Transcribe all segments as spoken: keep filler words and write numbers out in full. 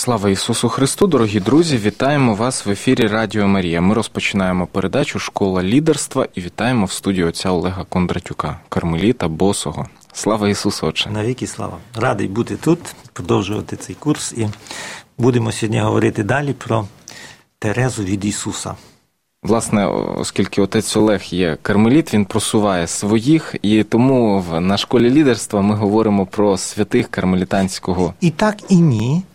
Слава Ісусу Христу, дорогі друзі, вітаємо вас в ефірі Радіо Марія. Ми розпочинаємо передачу «Школа лідерства» і вітаємо в студії отця Олега Кондратюка, кармеліта Босого. Слава Ісусу, Отче! Навіки слава! Радий бути тут, продовжувати цей курс, і будемо сьогодні говорити далі про Терезу від Ісуса. Власне, оскільки отець Олег є кармеліт, він просуває своїх, і тому на «Школі лідерства» ми говоримо про святих кармелітанського. І так, і ні.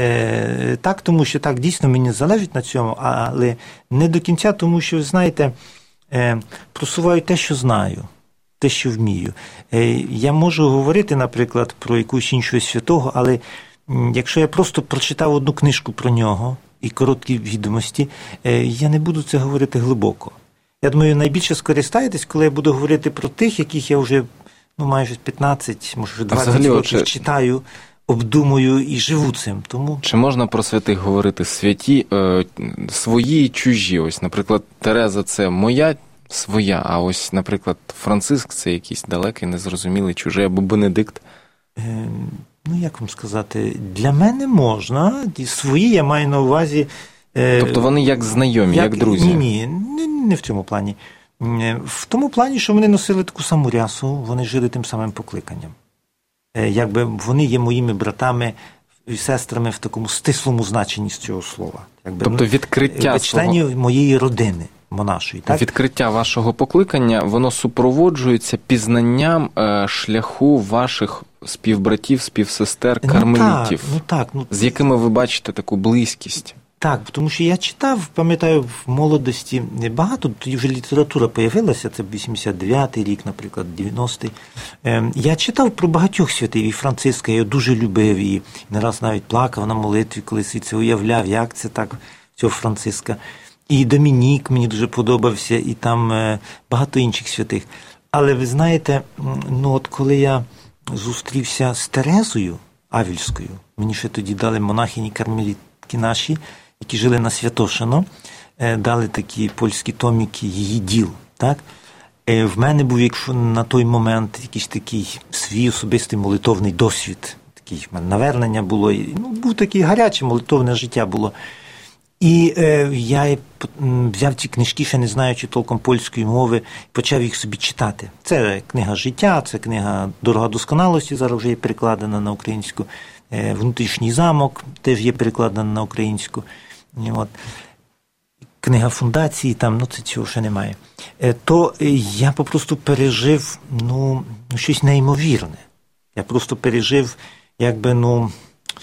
Е, так, тому що так, дійсно мені залежить на цьому, але не до кінця, тому що, ви знаєте, е, просуваю те, що знаю, те, що вмію. Е, я можу говорити, наприклад, про якусь іншого святого, але якщо я просто прочитав одну книжку про нього і короткі відомості, е, я не буду це говорити глибоко. Я думаю, найбільше скористаєтесь, коли я буду говорити про тих, яких я вже ну, майже п'ятнадцять, може двадцять взагалі, років отже... читаю, обдумую і живу цим. Тому... Чи можна про святих говорити святі, е, свої і чужі? Ось, наприклад, Тереза – це моя, своя, а ось, наприклад, Франциск – це якийсь далекий, незрозумілий, чужий, або Бенедикт? Е, ну, як вам сказати, для мене можна, свої я маю на увазі... Е, тобто вони як знайомі, як, як друзі? Ні, ні, не, не в цьому плані. В тому плані, що вони носили таку саму рясу, вони жили тим самим покликанням. Якби вони є моїми братами і сестрами в такому стислому значенні з цього слова. Якби, тобто відкриття членів свого... моєї родини монашої. Так? Відкриття вашого покликання, воно супроводжується пізнанням е, шляху ваших співбратів, співсестер, кармелітів, ну, так, ну, так, ну, з якими ви бачите таку близькість. Так, тому що я читав, пам'ятаю, в молодості багато, тоді вже література появилася, це вісімдесят дев'ятий рік, наприклад, дев'яностий. Я читав про багатьох святих, і Франциска, я його дуже любив, і не раз навіть плакав на молитві, коли це уявляв, як це так, цього Франциска. І Домінік мені дуже подобався, і там багато інших святих. Але ви знаєте, ну от коли я зустрівся з Терезою Авільською, мені ще тоді дали монахині кармелітки наші, які жили на Святошино, дали такі польські томіки її діл. Так? В мене був, якщо на той момент, якийсь такий свій особистий молитовний досвід. Такий в мене навернення було. Ну, був такий гаряче молитовне життя було. І е, я взяв ці книжки, ще не знаючи толком польської мови, почав їх собі читати. Це книга «Життя», це книга «Дорога досконалості», зараз вже є перекладена на українську. Е, «Внутрішній замок» теж є перекладена на українську. От. Книга фундації, там, ну це цього ще немає. То я попросту пережив, ну, щось неймовірне. Я просто пережив, якби, ну,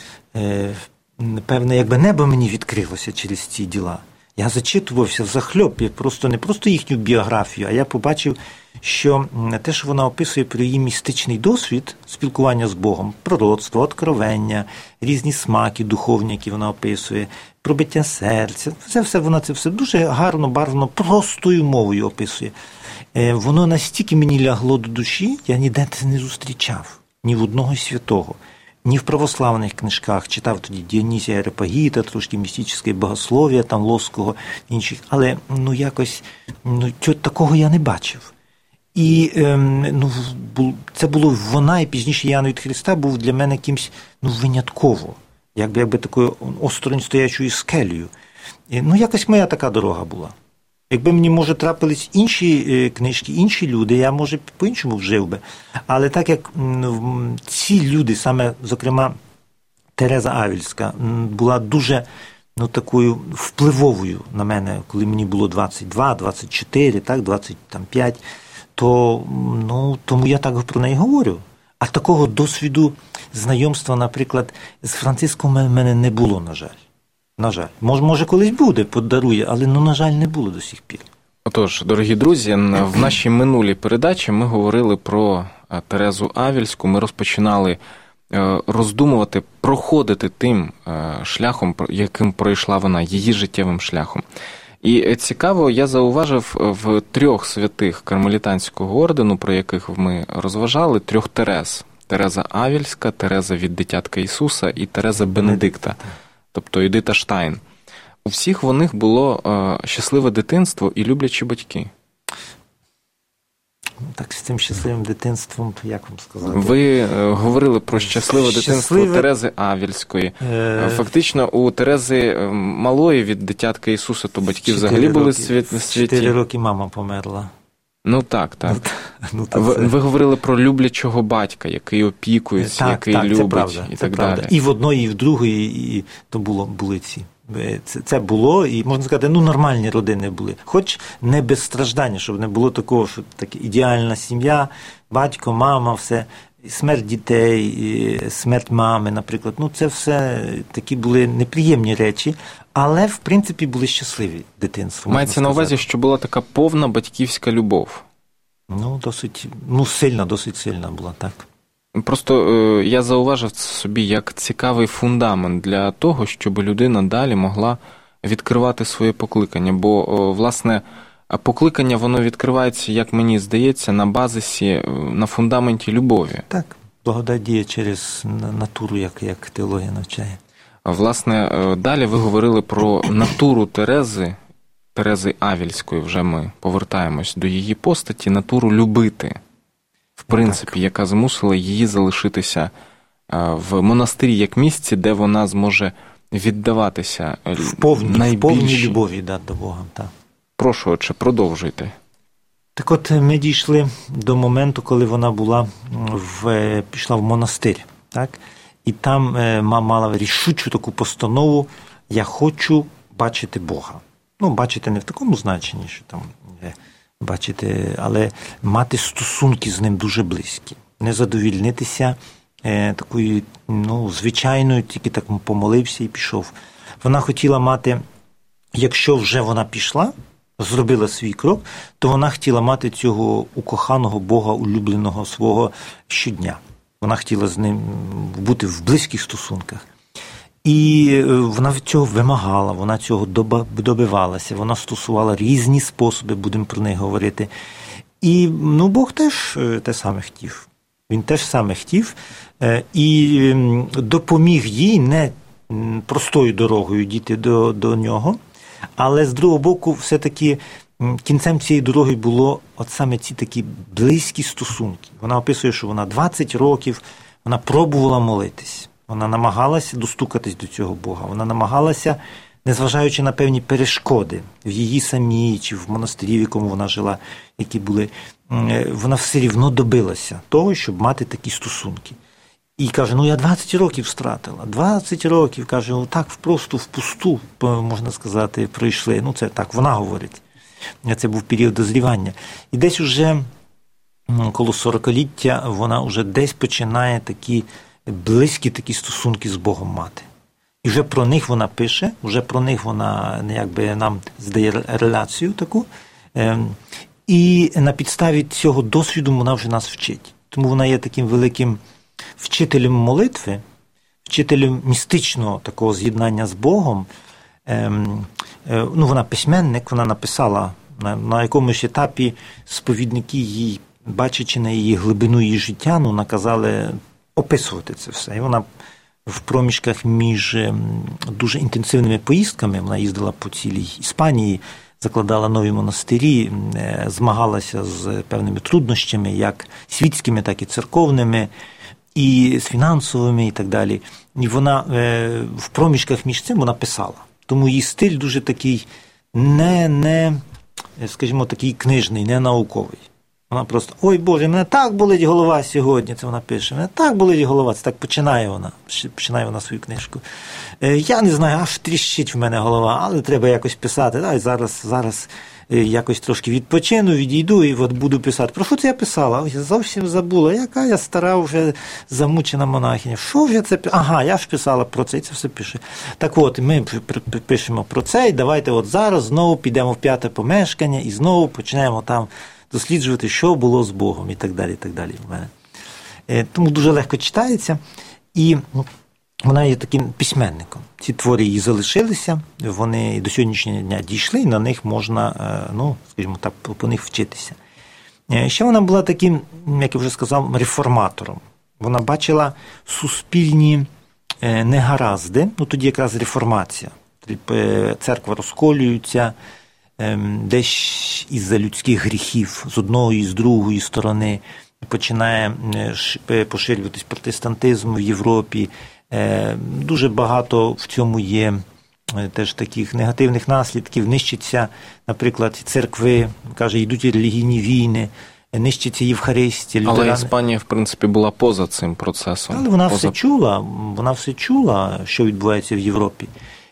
е, певне, якби небо мені відкрилося через ці діла. Я зачитувався взахльоп, я просто не просто їхню біографію, а я побачив, що те, що вона описує про її містичний досвід спілкування з Богом, пророцтво, откровення, різні смаки духовні, які вона описує, пробиття серця, це все, вона це все дуже гарно, барвно, простою мовою описує. Воно настільки мені лягло до душі, я ніде це не зустрічав, ні в одного святого. Ні в православних книжках, читав тоді Діонісія Ареопагіта, трошки містичне богослов'я, там Лоського, інших, але ну якось ну, такого я не бачив. І ем, ну, це було вона, і пізніше Ян від Христа був для мене якимсь ну, винятково, якби, якби такою осторонь стоячою скелею. І, ну, якось моя така дорога була. Якби мені, може, трапились інші е, книжки, інші люди, я, може, по-іншому вжив би. Але так як м, ці люди, саме, зокрема, Тереза Авільська, м, була дуже ну, такою впливовою на мене, коли мені було двадцять два, двадцять чотири, так, двадцять п'ять, то ну, тому я так про неї говорю. А такого досвіду знайомства, наприклад, з Франциском в мене не було, на жаль. На жаль. Може, може колись буде, подарує, але, ну, на жаль, не було до сих пір. Отож, дорогі друзі, в нашій минулій передачі ми говорили про Терезу Авільську. Ми розпочинали роздумувати, проходити тим шляхом, яким пройшла вона, її життєвим шляхом. І цікаво, я зауважив в трьох святих кармелітанського ордену, про яких ми розважали, трьох Терез. Тереза Авільська, Тереза від Дитятка Ісуса і Тереза Бенедикта, тобто Юдита Штайн. У всіх в них було е, щасливе дитинство і люблячі батьки. так з цим щасливим дитинством, як вам сказати? Ви е, говорили про щасливе дитинство Щасливе... Терези Авільської. Е... Фактично, у Терези малої від дитятка Ісуса, то батьки взагалі були світі. Чотири роки мама померла. Ну так, так. Ну, так ви, це... ви говорили про люблячого батька, який опікується, так, який так, любить, це правда, і це так правда. далі. І в одної, і в другої, і то було, були ці. Це, це було, і, можна сказати, ну, нормальні родини були. Хоч не без страждання, щоб не було такого, що така ідеальна сім'я, батько, мама, все, смерть дітей, смерть мами, наприклад. Ну, це все такі були неприємні речі, але, в принципі, були щасливі дитинство. Мається на увазі, що була така повна батьківська любов. Ну, досить, ну, сильна, досить сильна була, так. Просто е, я зауважив собі як цікавий фундамент для того, щоб людина далі могла відкривати своє покликання. Бо, о, власне, покликання, воно відкривається, як мені здається, на базисі, на фундаменті любові. Так, благодать діє через натуру, як, як теологія навчає. Власне, далі ви говорили про натуру Терези, Терези Авільської, вже ми повертаємось до її постаті, натуру любити, в принципі, так, яка змусила її залишитися в монастирі як місці, де вона зможе віддаватися в повній, найбільшій... в повній любові, да, до Бога. Так. Прошу, отче, продовжуйте. Так от ми дійшли до моменту, коли вона була в, пішла в монастир, так? І там мама мала рішучу таку постанову: я хочу бачити Бога. Ну, бачити не в такому значенні, що там бачити, але мати стосунки з ним дуже близькі. Не задовільнитися е, такою, ну, звичайною, тільки так помолився і пішов. Вона хотіла мати, якщо вже вона пішла, зробила свій крок, то вона хотіла мати цього укоханого Бога, улюбленого свого щодня. Вона хотіла з ним бути в близьких стосунках. І вона цього вимагала, вона цього добивалася, вона стосувала різні способи, будемо про них говорити. І, ну, Бог теж те саме хотів. Він теж саме хотів і допоміг їй не простою дорогою дійти до, до нього, але, з другого боку, все-таки кінцем цієї дороги було от саме ці такі близькі стосунки. Вона описує, що вона двадцять років, вона пробувала молитись. Вона намагалася достукатись до цього Бога. Вона намагалася, незважаючи на певні перешкоди в її самій чи в монастирі, в якому вона жила, які були, вона все рівно добилася того, щоб мати такі стосунки. І каже, ну я двадцять років втратила. двадцять років, каже, ну так просто впусту, можна сказати, пройшли. Ну це так, вона говорить. Це був період дозрівання. І десь уже коло сорокаліття вона вже десь починає такі близькі такі стосунки з Богом мати. І вже про них вона пише, вже про них вона якби нам здає реляцію таку. І на підставі цього досвіду вона вже нас вчить. Тому вона є таким великим вчителем молитви, вчителем містичного такого з'єднання з Богом. Ну, вона письменник, вона написала на, на якомусь етапі сповідники їй, бачачи на її глибину її життя, ну, наказали описувати це все. І вона в проміжках між дуже інтенсивними поїздками, вона їздила по цілій Іспанії, закладала нові монастирі, змагалася з певними труднощами, як світськими, так і церковними, і з фінансовими, і так далі. І вона в проміжках між цим вона писала. Тому її стиль дуже такий не, не, скажімо, такий книжний, не науковий. Вона просто, ой Боже, мене так болить голова сьогодні, це вона пише, мене так болить голова, це так починає вона, починає вона свою книжку. Я не знаю, аж тріщить в мене голова, але треба якось писати. Ай, зараз, зараз якось трошки відпочину, відійду і от буду писати. Про що це я писала? Ой, я зовсім забула, яка я стара вже замучена монахиня. Що вже це? Ага, я ж писала про це, і це все пише. Так от, ми пишемо про це, і давайте от зараз знову підемо в п'яте помешкання і знову почнемо там досліджувати, що було з Богом, і так далі, і так далі в мене. Тому дуже легко читається, і вона є таким письменником. Ці твори її залишилися, вони до сьогоднішнього дня дійшли, і на них можна, ну, скажімо так, по них вчитися. Ще вона була таким, як я вже сказав, реформатором. Вона бачила суспільні негаразди, ну тоді якраз реформація. Церква розколюється, десь із-за людських гріхів з одної і з другої сторони починає поширюватись протестантизм в Європі. Дуже багато в цьому є теж таких негативних наслідків. Нищаться, наприклад, церкви, каже, йдуть релігійні війни, нищиться Євхаристія. Але лютерани... Іспанія, в принципі, була поза цим процесом. Але вона поза... все чула, вона все чула, що відбувається в Європі.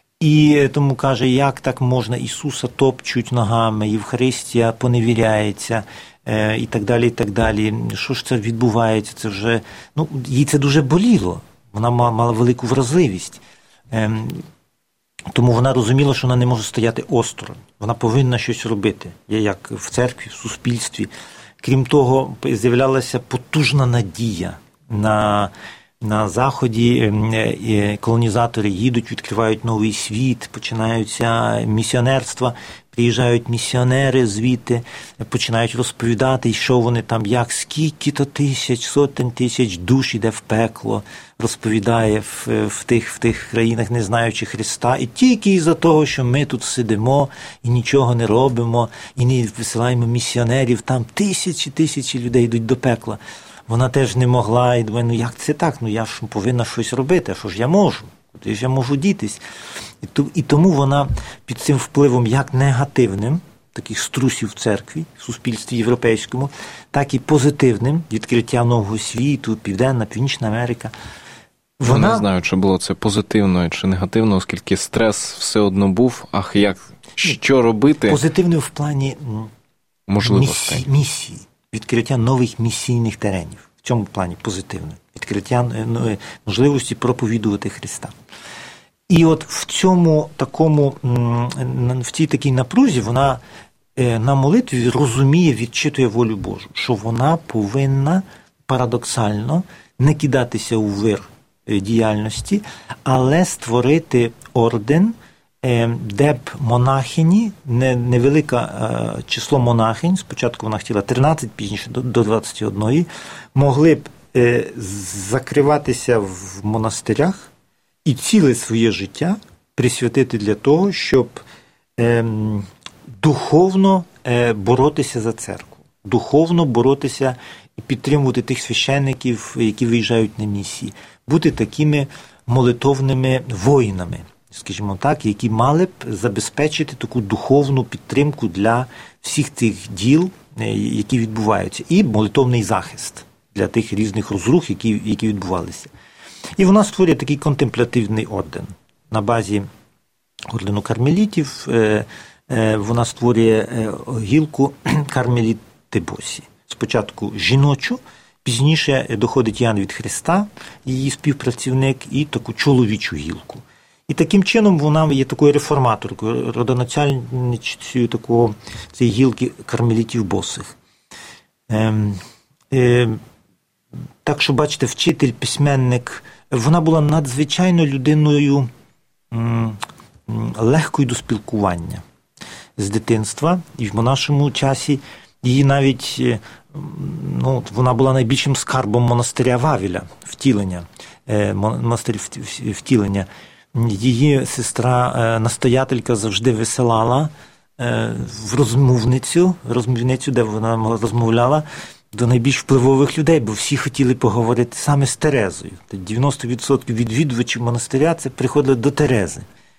І тому каже, як так можна, Ісуса топчуть ногами, Євхаристія поневіряється, е, і так далі, і так далі. Що ж це відбувається? Це вже, ну, їй це дуже боліло. Вона мала велику вразливість. Е, тому вона розуміла, що вона не може стояти осторонь. Вона повинна щось робити, як в церкві, в суспільстві. Крім того, з'являлася потужна надія на... На Заході колонізатори їдуть, відкривають новий світ, починаються місіонерства, приїжджають місіонери звідти, починають розповідати, що вони там, як, скільки-то тисяч, сотень тисяч душ іде в пекло, розповідає в, в, тих, в тих країнах, не знаючи Христа. І тільки із-за того, що ми тут сидимо і нічого не робимо, і не висилаємо місіонерів, там тисячі, тисячі людей йдуть до пекла. Вона теж не могла, і думає, ну як це так? Ну я ж повинна щось робити, а що ж я можу? Куди ж я можу дітись? І, то, і тому вона під цим впливом як негативним, таких струсів в церкві, в суспільстві європейському, так і позитивним, відкриття нового світу, Південна, Північна Америка. Вона... Я не знаю, чи було це позитивно, чи негативно, оскільки стрес все одно був, ах, як, що робити? Позитивним в плані можливостей. Місії. місії. Відкриття нових місійних теренів. В цьому плані позитивно. Відкриття можливості проповідувати Христа. І от в цьому такому, в цій такій напрузі вона на молитві розуміє, відчитує волю Божу, що вона повинна парадоксально не кидатися у вир діяльності, але створити орден, де б монахині, невелике число монахинь, спочатку вона хотіла тринадцять, пізніше до двадцять один, могли б закриватися в монастирях і ціле своє життя присвятити для того, щоб духовно боротися за церкву, духовно боротися і підтримувати тих священників, які виїжджають на місії, бути такими молитовними воїнами, скажімо так, які мали б забезпечити таку духовну підтримку для всіх тих діл, які відбуваються, і молитовний захист для тих різних розрух, які, які відбувалися. І вона створює такий контемплятивний орден. На базі ордену кармелітів вона створює гілку кармеліти Босі. Спочатку жіночу, пізніше доходить Ян від Христа, її співпрацівник, і таку чоловічу гілку. І таким чином вона є такою реформаторкою, родоначальницею такого цієї гілки кармелітів босих. Е, е, так що, бачите, вчитель, письменник, вона була надзвичайно людиною м, легкою до спілкування з дитинства. І в нашому часі її навіть, ну, вона була найбільшим скарбом монастиря Вавіля, втілення, е, монастир втілення. Її сестра-настоятелька завжди висилала в розмовницю, розмовницю, де вона розмовляла, до найбільш впливових людей, бо всі хотіли поговорити саме з Терезою. дев'яносто відсотків відвідувачів монастиря це приходили до Терези.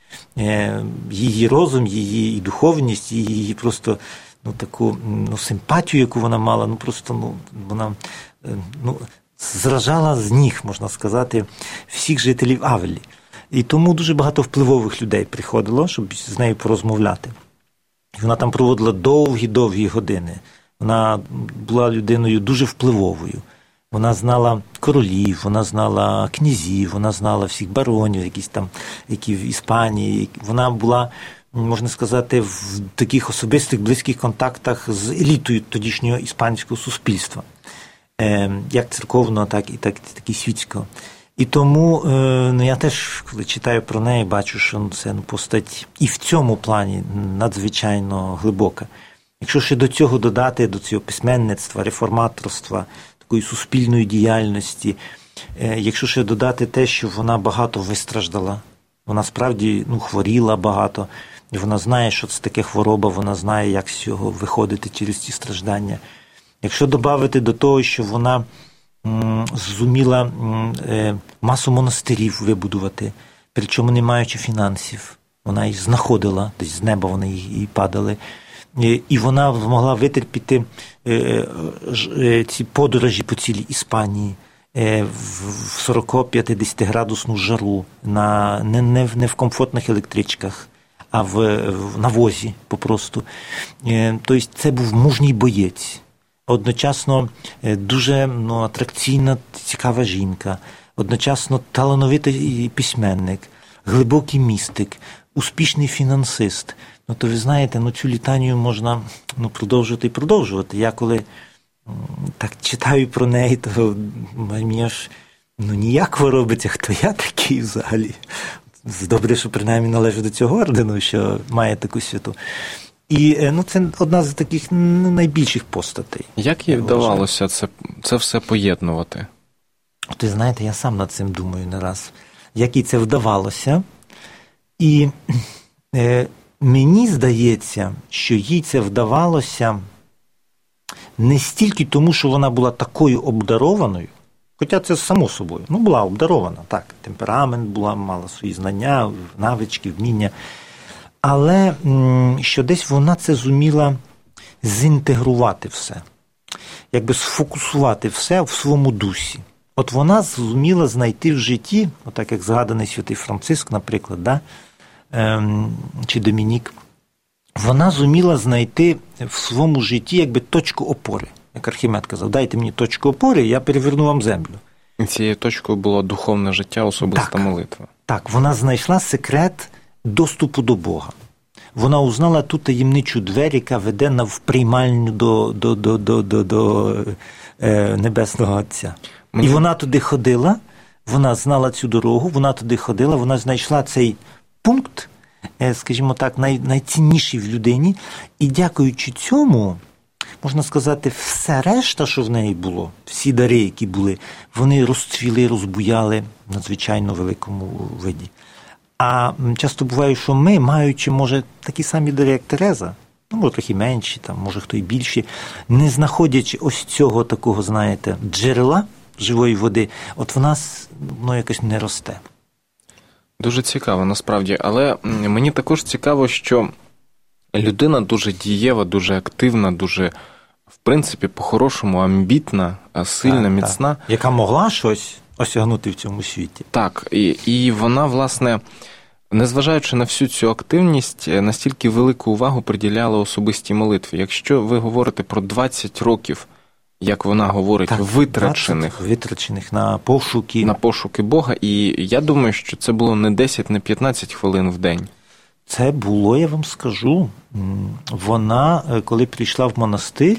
Її розум, її духовність, її просто ну, таку ну, симпатію, яку вона мала, ну просто ну, вона ну, зражала з ніг, можна сказати, всіх жителів Авелі. І тому дуже багато впливових людей приходило, щоб з нею порозмовляти. Вона там проводила довгі-довгі години. Вона була людиною дуже впливовою. Вона знала королів, вона знала князів, вона знала всіх баронів, якісь там, які в Іспанії. Вона була, можна сказати, в таких особистих близьких контактах з елітою тодішнього іспанського суспільства. Як церковного, так і, так, так і світського. І тому ну, я теж, коли читаю про неї, бачу, що це постать і в цьому плані надзвичайно глибока. Якщо ще до цього додати, до цього письменництва, реформаторства, такої суспільної діяльності, якщо ще додати те, що вона багато вистраждала, вона справді ну, хворіла багато, вона знає, що це таке хвороба, вона знає, як з цього виходити через ці страждання. Якщо додати до того, що вона м, зуміла м, е, масу монастирів вибудувати, причому не маючи фінансів, вона їх знаходила, десь з неба вони їй падали, е, і вона змогла витерпіти е, е, ці подорожі по цілій Іспанії, в сорок-п'ятдесят градусну жару, на, не, не, в, не в комфортних електричках, а в, в навозі попросту. Тобто це був мужній боєць, одночасно дуже ну, атракційна, цікава жінка, одночасно талановитий письменник, глибокий містик, успішний фінансист. Ну, то ви знаєте, ну, цю літанію можна ну, продовжувати і продовжувати. Я коли так читаю про неї, то мені ж ну, ніяково робиться, хто я такий взагалі. Добре, що принаймні належу до цього ордену, що має таку святу. І ну, це одна з таких ну, найбільших постатей. Як їй вдавалося це, це все поєднувати? Ти знаєте, я сам над цим думаю не раз. Як їй це вдавалося. І е, мені здається, що їй це вдавалося не стільки тому, що вона була такою обдарованою, хоча це само собою, ну, була обдарована, так, темперамент була, мала свої знання, навички, вміння, але що десь вона це зуміла зінтегрувати все, якби сфокусувати все в своєму дусі. От вона зуміла знайти в житті, отак як згаданий святий Франциск, наприклад, да, ем, чи Домінік, вона зуміла знайти в своєму житті якби точку опори. Як Архімед казав, дайте мені точку опори, я переверну вам землю. І цією точкою було духовне життя, особиста так, молитва. Так, вона знайшла секрет доступу до Бога. Вона узнала ту таємничу двері, яка веде на вприймальню до, до, до, до, до, до е, Небесного Отця. Мені... І вона туди ходила, вона знала цю дорогу, вона туди ходила, вона знайшла цей пункт, скажімо так, най, найцінніший в людині. І дякуючи цьому, можна сказати, все решта, що в неї було, всі дари, які були, вони розцвіли, розбуяли в надзвичайно великому виді. А часто буває, що ми, маючи, може, такі самі дари, як Тереза, ну, може, трохи менші, там, може, хто й більші, не знаходячи ось цього такого, знаєте, джерела живої води, от в нас воно якось не росте. Дуже цікаво, насправді. Але мені також цікаво, що людина дуже дієва, дуже активна, дуже, в принципі, по-хорошому амбітна, сильна, так, міцна. Так. Яка могла щось осягнути в цьому світі. Так, і, і вона, власне, незважаючи на всю цю активність, настільки велику увагу приділяла особистій молитві. Якщо ви говорите про двадцять років, як вона говорить, так, витрачених, витрачених на пошуки. На пошуки Бога. І я думаю, що це було не десять, не п'ятнадцять хвилин в день. Це було, я вам скажу. Вона, коли прийшла в монастир,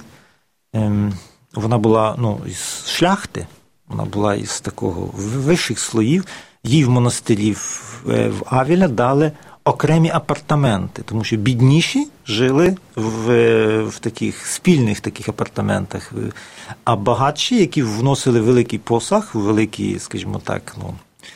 вона була ну, із шляхти, вона була із такого вищих слоїв. Їй в монастирі в Авіля дали окремі апартаменти, тому що бідніші жили в, в таких спільних таких апартаментах, а багатші, які вносили великий посаг, великий, скажімо так, ну,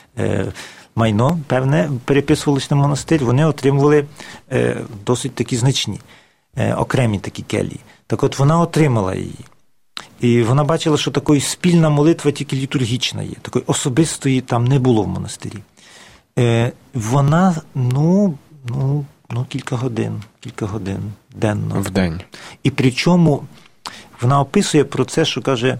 майно, певне, переписувалися на монастир, вони отримували досить такі значні, окремі такі келії. Так от вона отримала її. І вона бачила, що такої спільна молитва тільки літургічна є, такої особистої там не було в монастирі. Вона, ну, ну, ну, кілька годин, кілька годин денно. В день. І причому вона описує про це, що каже,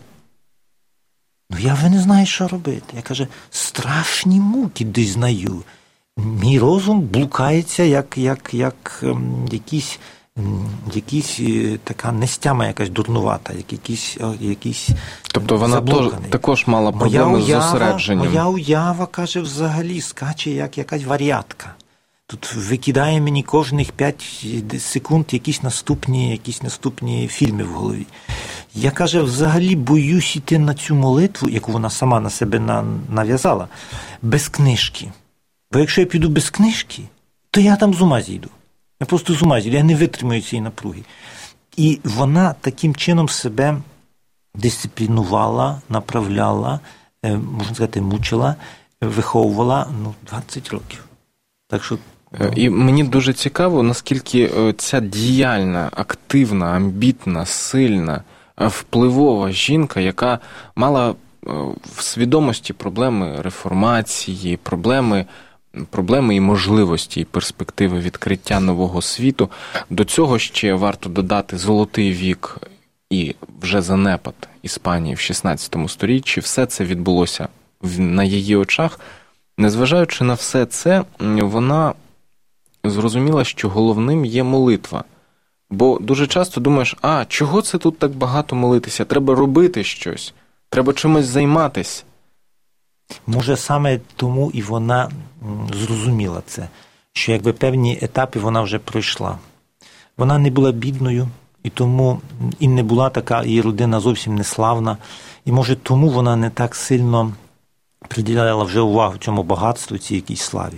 ну, я вже не знаю, що робити. Я, каже, страшні муки дізнаю. Мій розум блукається, як, як, як ем, якісь, ем, якісь е, така нестяма якась дурнувата, як якісь, якісь Тобто вона тож, також мала проблеми уява, з зосередженням. Моя уява, каже, взагалі скаче, як якась варіатка. Тут викидає мені кожних п'ять секунд якісь наступні, якісь наступні фільми в голові. Я, каже, взагалі боюсь іти на цю молитву, яку вона сама на себе нав'язала, без книжки. Бо якщо я піду без книжки, то я там з ума зійду. Я просто з ума зійду, я не витримую цієї напруги. І вона таким чином себе дисциплінувала, направляла, можна сказати, мучила, виховувала, ну, двадцять років. Так що І мені дуже цікаво, наскільки ця діяльна, активна, амбітна, сильна, впливова жінка, яка мала в свідомості проблеми реформації, проблеми, проблеми і можливості, і перспективи відкриття нового світу. До цього ще варто додати золотий вік і вже занепад Іспанії в шістнадцятому сторіччі. Все це відбулося на її очах. Незважаючи на все це, вона зрозуміла, що головним є молитва. Бо дуже часто думаєш, а, чого це тут так багато молитися? Треба робити щось, треба чимось займатися. Може, саме тому і вона зрозуміла це, що якби певні етапи вона вже пройшла. Вона не була бідною, і тому і не була така, її родина зовсім не славна. І може тому вона не так сильно приділяла вже увагу цьому багатству, цій якійсь славі.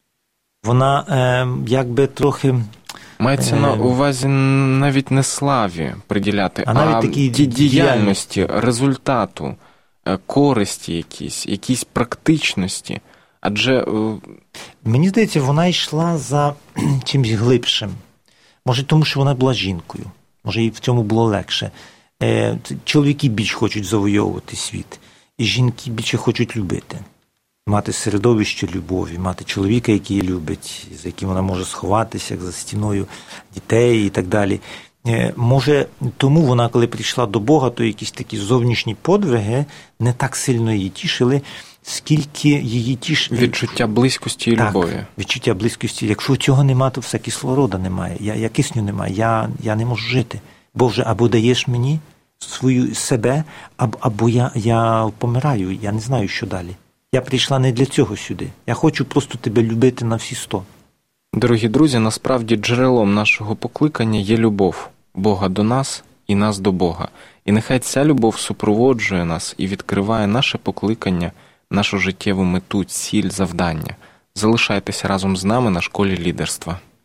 Вона е, якби трохи... Мається на увазі навіть не славі приділяти, а, а навіть такі діяльності, результату, користі якісь, якісь практичності. Адже... Мені здається, вона йшла за чимось глибшим. Може, тому що вона була жінкою. Може, їй в цьому було легше. Е, чоловіки більш хочуть завойовувати світ. І жінки більше хочуть любити. Мати середовище любові, мати чоловіка, який її любить, за яким вона може сховатися, як за стіною дітей і так далі. Може, тому вона, коли прийшла до Бога, то якісь такі зовнішні подвиги не так сильно її тішили, скільки її тішили. Відчуття близькості і так, любові. Відчуття близькості. Якщо цього немає, то все кислорода немає. Я, я кисню немає, я, я не можу жити. Боже, або даєш мені свою себе, або, або я, я помираю, я не знаю, що далі. Я прийшла не для цього сюди. Я хочу просто тебе любити на всі сто. Дорогі друзі, насправді джерелом нашого покликання є любов Бога до нас і нас до Бога. І нехай ця любов супроводжує нас і відкриває наше покликання, нашу життєву мету, ціль, завдання. Залишайтеся разом з нами на школі лідерства.